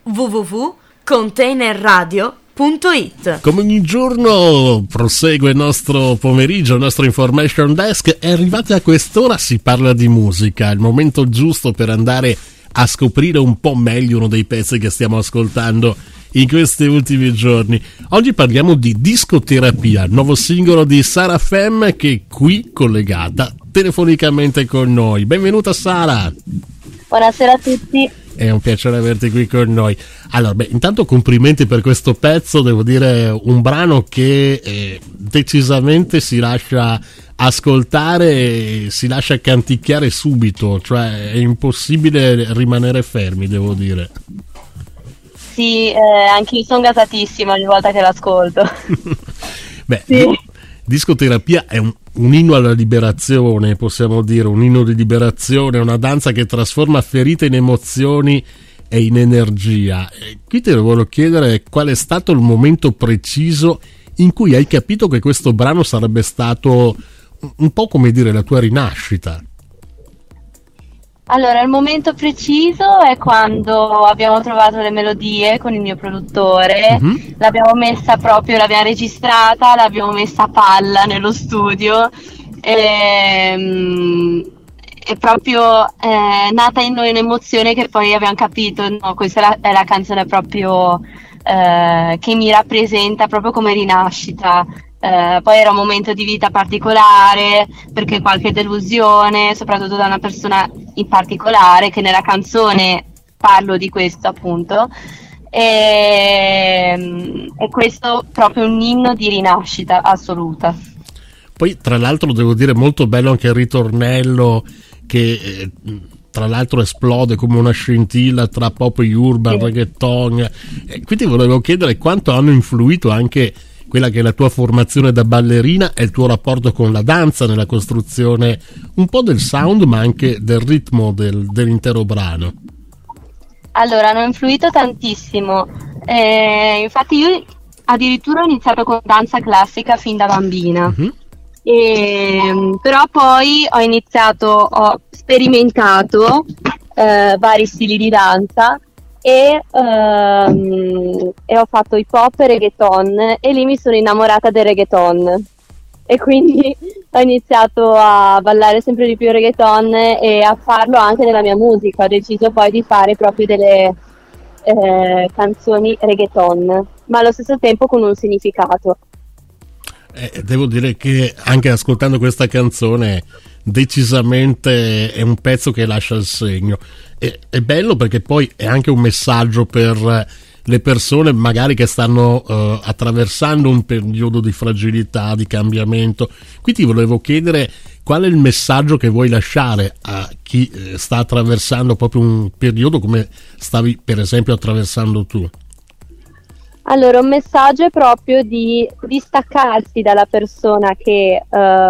www.containerradio.it. Come ogni giorno prosegue il nostro pomeriggio, il nostro information desk, e arrivati a quest'ora si parla di musica, il momento giusto per andare a scoprire un po' meglio uno dei pezzi che stiamo ascoltando in questi ultimi giorni. Oggi parliamo di Discoterapia, il nuovo singolo di Sara Fem, che è qui collegata telefonicamente con noi. Benvenuta Sara! Buonasera a tutti. È un piacere averti qui con noi. Allora, intanto complimenti per questo pezzo, devo dire un brano che decisamente si lascia ascoltare e si lascia canticchiare subito, cioè è impossibile rimanere fermi, devo dire. Sì, anche io sono gasatissima ogni volta che l'ascolto. Beh, sì. Discoterapia è un inno alla liberazione, possiamo dire, un inno di liberazione, una danza che trasforma ferite in emozioni e in energia. E qui te lo voglio chiedere qual è stato il momento preciso in cui hai capito che questo brano sarebbe stato un po' come dire la tua rinascita. Allora, il momento preciso è quando abbiamo trovato le melodie con il mio produttore, l'abbiamo registrata, l'abbiamo messa a palla nello studio, è proprio nata in noi un'emozione che poi abbiamo capito, no, questa è la canzone proprio che mi rappresenta proprio come rinascita. Poi era un momento di vita particolare, perché qualche delusione, soprattutto da una persona in particolare, che nella canzone parlo di questo appunto, e questo proprio un inno di rinascita assoluta. Poi tra l'altro devo dire molto bello anche il ritornello che tra l'altro esplode come una scintilla tra pop e urban, reggaeton, e quindi volevo chiedere quanto hanno influito anche quella che è la tua formazione da ballerina e il tuo rapporto con la danza nella costruzione un po' del sound ma anche del ritmo dell'intero brano. Allora, hanno influito tantissimo, infatti io addirittura ho iniziato con danza classica fin da bambina, però poi ho sperimentato vari stili di danza e ho fatto hip hop e reggaeton, e lì mi sono innamorata del reggaeton e quindi ho iniziato a ballare sempre di più reggaeton e a farlo anche nella mia musica. Ho deciso poi di fare proprio delle canzoni reggaeton, ma allo stesso tempo con un significato. Devo dire che anche ascoltando questa canzone decisamente è un pezzo che lascia il segno. È bello perché poi è anche un messaggio per le persone magari che stanno attraversando un periodo di fragilità, di cambiamento. Qui ti volevo chiedere qual è il messaggio che vuoi lasciare a chi sta attraversando proprio un periodo come stavi per esempio attraversando tu. Allora, un messaggio è proprio di distaccarsi dalla persona che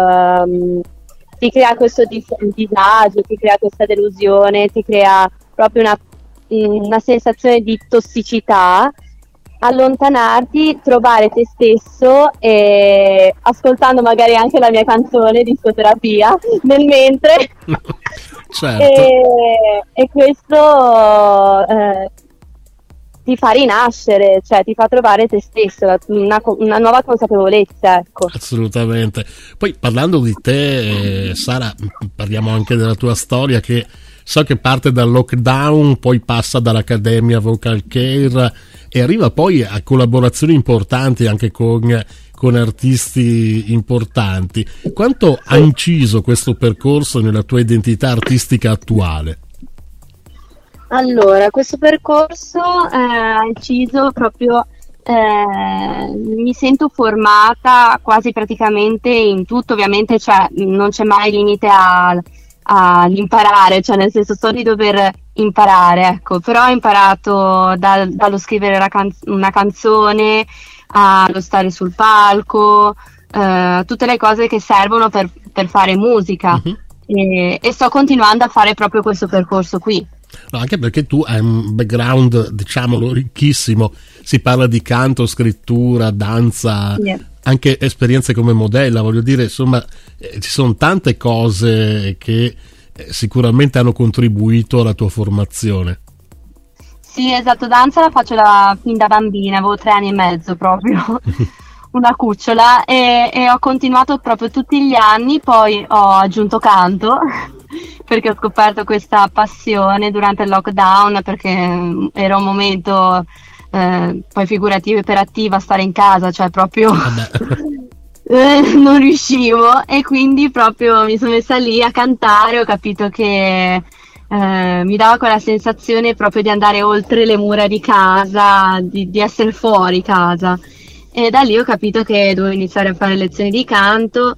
ti crea questo disagio, ti crea questa delusione, ti crea proprio una sensazione di tossicità, allontanarti, trovare te stesso e ascoltando magari anche la mia canzone Discoterapia nel mentre. Certo. E questo ti fa rinascere, cioè ti fa trovare te stesso, una nuova consapevolezza, ecco. Assolutamente. Poi parlando di te, Sara, parliamo anche della tua storia, che so che parte dal lockdown, poi passa dall'Accademia Vocal Care e arriva poi a collaborazioni importanti anche con artisti importanti. Quanto ha inciso questo percorso nella tua identità artistica attuale? Allora, questo percorso ha inciso proprio, mi sento formata quasi praticamente in tutto, ovviamente, cioè non c'è mai limite all'imparare, cioè nel senso so di dover imparare, ecco, però ho imparato dallo scrivere una canzone allo stare sul palco, tutte le cose che servono per fare musica, e sto continuando a fare proprio questo percorso qui. No, anche perché tu hai un background, diciamolo, ricchissimo. Si parla di canto, scrittura, danza, anche esperienze come modella, voglio dire, insomma, ci sono tante cose che sicuramente hanno contribuito alla tua formazione. Sì, Sì, esatto, danza la faccio fin da bambina, avevo 3 anni e mezzo proprio, una cucciola, e ho continuato proprio tutti gli anni, poi ho aggiunto canto, perché ho scoperto questa passione durante il lockdown, perché era un momento, poi figurativo iperattiva, stare in casa, cioè proprio non riuscivo, e quindi proprio mi sono messa lì a cantare, ho capito che mi dava quella sensazione proprio di andare oltre le mura di casa, di essere fuori casa, e da lì ho capito che dovevo iniziare a fare lezioni di canto.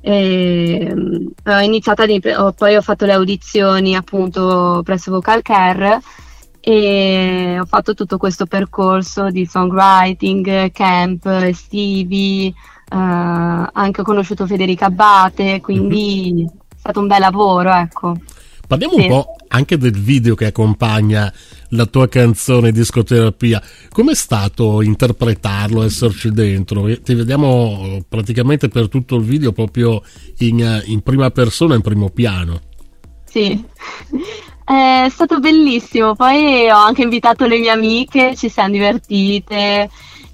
Ho iniziato poi ho fatto le audizioni appunto presso Vocal Care e ho fatto tutto questo percorso di songwriting, camp estivi, anche ho conosciuto Federica Abbate, quindi è stato un bel lavoro, ecco. Parliamo un po' anche del video che accompagna la tua canzone Discoterapia. Com'è stato interpretarlo, esserci dentro? Ti vediamo praticamente per tutto il video proprio in prima persona, in primo piano. Sì, è stato bellissimo. Poi ho anche invitato le mie amiche, ci siamo divertite.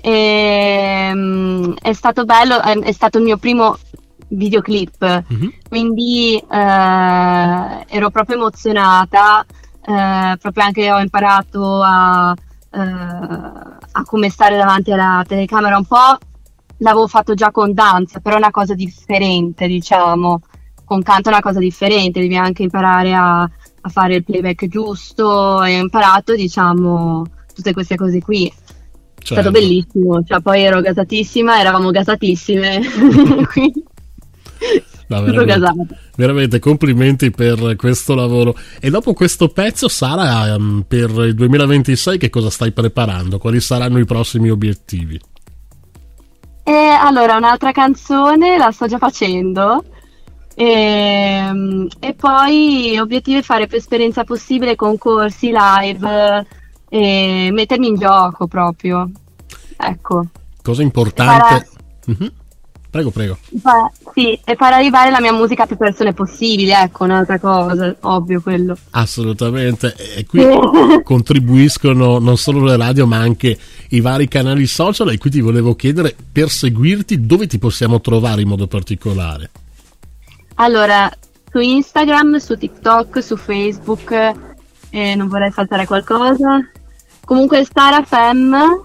È stato bello, è stato il mio primo videoclip, quindi ero proprio emozionata, proprio anche ho imparato a come stare davanti alla telecamera. Un po' l'avevo fatto già con danza, però è una cosa differente, diciamo, con canto è una cosa differente, devi anche imparare a fare il playback giusto, e ho imparato, diciamo, tutte queste cose qui. È stato bellissimo, cioè poi eravamo gasatissime, quindi no, veramente complimenti per questo lavoro. E dopo questo pezzo, Sara, per il 2026 che cosa stai preparando? Quali saranno i prossimi obiettivi? Allora, un'altra canzone la sto già facendo, e poi obiettivi: fare più esperienza possibile, concorsi, live, e mettermi in gioco proprio, ecco. Cosa importante. Prego. Sì, e far arrivare la mia musica a più persone possibili, ecco, un'altra cosa, ovvio quello. Assolutamente, e qui contribuiscono non solo le radio ma anche i vari canali social, e qui ti volevo chiedere, per seguirti, dove ti possiamo trovare in modo particolare? Allora, su Instagram, su TikTok, su Facebook, non vorrei saltare qualcosa. Comunque SaraFem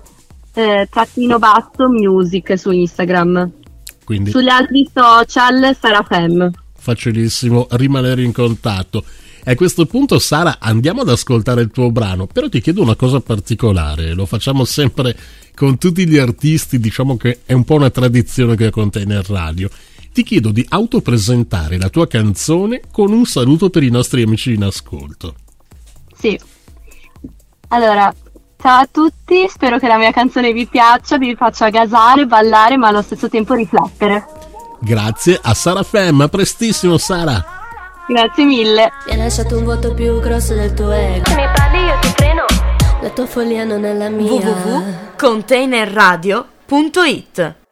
_ music su Instagram. Quindi sugli altri social SaraFem. Facilissimo rimanere in contatto. E a questo punto, Sara, andiamo ad ascoltare il tuo brano, però ti chiedo una cosa particolare, lo facciamo sempre con tutti gli artisti, diciamo che è un po' una tradizione che contiene il radio. Ti chiedo di autopresentare la tua canzone con un saluto per i nostri amici in ascolto. Sì, allora, ciao a tutti, spero che la mia canzone vi piaccia, vi faccia gasare, ballare, ma allo stesso tempo riflettere. Grazie a SaraFem, a prestissimo Sara. Grazie mille. Mi hai lasciato un vuoto più grosso del tuo ego. Se mi parli io ti freno. La tua follia non è la mia. www.containerradio.it